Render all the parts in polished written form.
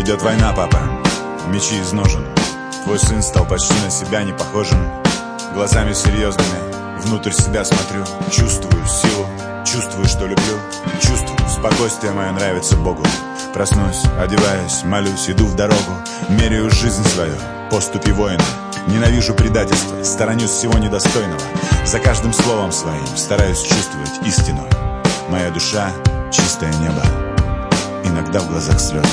Идет война, папа, мечи из ножен. Твой сын стал почти на себя не похожим. Глазами серьезными внутрь себя смотрю. Чувствую силу, чувствую, что люблю. Чувствую, спокойствие мое нравится Богу. Проснусь, одеваюсь, молюсь, иду в дорогу. Меряю жизнь свою, поступи воина. Ненавижу предательство, сторонюсь всего недостойного. За каждым словом своим стараюсь чувствовать истину. Моя душа — чистое небо. Иногда в глазах слезы.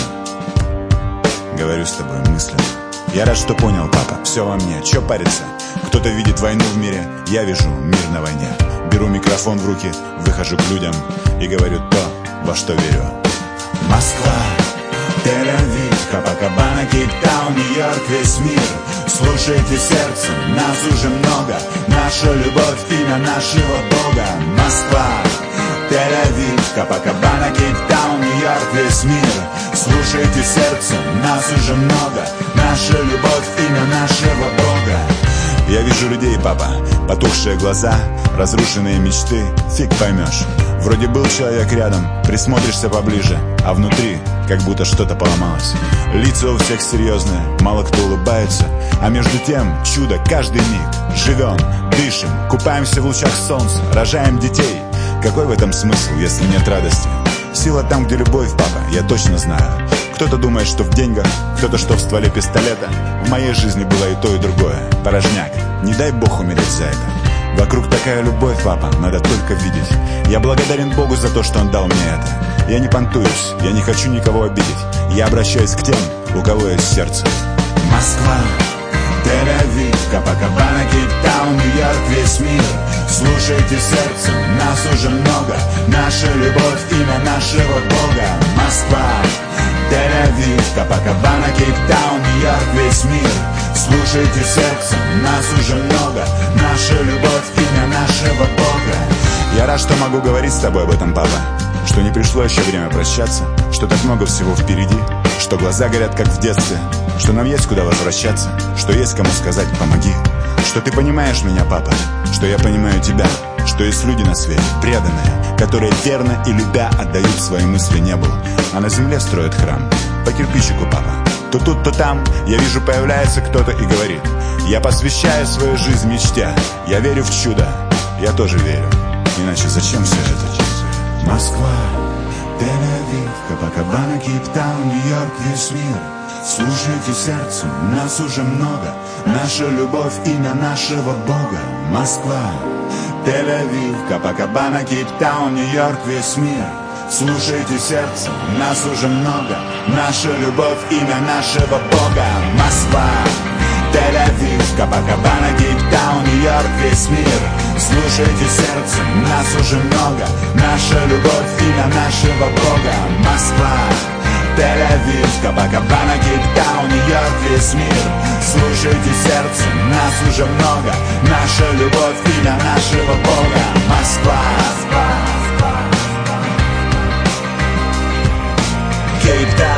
Говорю с тобой мысленно. Я рад, что понял, папа, все во мне, чё париться? Кто-то видит войну в мире, я вижу мир на войне. Беру микрофон в руки, выхожу к людям и говорю то, во что верю. Москва, Тель-Авив, Копакабана, Кейптаун, Нью-Йорк, весь мир. Слушайте сердцем, нас уже много. Наша любовь, имя нашего Бога. Москва, Тель-Авив, Копакабана, Кейптаун, Нью-Йорк, весь мир. Слушайте сердцем, нас уже много. Наша любовь, имя нашего Бога. Я вижу людей, папа, потухшие глаза, разрушенные мечты, фиг поймешь. Вроде был человек рядом, присмотришься поближе, а внутри как будто что-то поломалось. Лица у всех серьезные, мало кто улыбается, а между тем чудо каждый миг. Живем, дышим, купаемся в лучах солнца, рожаем детей. Какой в этом смысл, если нет радости? Сила там, где любовь, папа, я точно знаю. Кто-то думает, что в деньгах, кто-то, что в стволе пистолета. В моей жизни было и то, и другое. Порожняк, не дай Бог умереть за это. Вокруг такая любовь, папа, надо только видеть. Я благодарен Богу за то, что Он дал мне это. Я не понтуюсь, я не хочу никого обидеть. Я обращаюсь к тем, у кого есть сердце. Москва, Тель-Авив, Копакабана, Кейптаун, Нью-Йорк, весь мир. Слушайте сердцем, нас уже много. Наша любовь, имя нашего Бога. Москва, Тель-Авив, Копакабана, Кейптаун, Нью-Йорк, весь мир. Слушайте сердцем, нас уже много. Наша любовь, имя нашего Бога. Я рад, что могу говорить с тобой об этом, папа. Что не пришло еще время прощаться. Что так много всего впереди. Что глаза горят, как в детстве. Что нам есть куда возвращаться. Что есть кому сказать «помоги». Что ты понимаешь меня, папа. Что я понимаю тебя. Что есть люди на свете, преданные, которые верно и любя отдают свои мысли небу, а на земле строят храм. По кирпичику, папа. То тут, то там я вижу, появляется кто-то и говорит: я посвящаю свою жизнь мечте. Я верю в чудо. Я тоже верю. Иначе зачем все это? Москва, Тель-Авив, Копакабана, Кейптаун, Нью-Йорк, весь мир. Слушайте сердцем, нас уже много. Наша любовь, имя нашего Бога. Москва, Тель-Авив, Копакабана, Кейптаун, Нью-Йорк, весь мир. Слушайте сердцем, нас уже много. Наша любовь, имя нашего Бога. Москва, Тель-Авив, Копакабана, Кейптаун, Нью-Йорк, весь мир. Слушайте сердцем, нас уже много. Наша любовь, имя нашего Бога. Москва, Тель-Авив, Копакабана, Кейптаун, Нью-Йорк, весь мир. Слушайте сердцем, нас уже много. Наша любовь, имя нашего Бога. Москва, Кейптаун.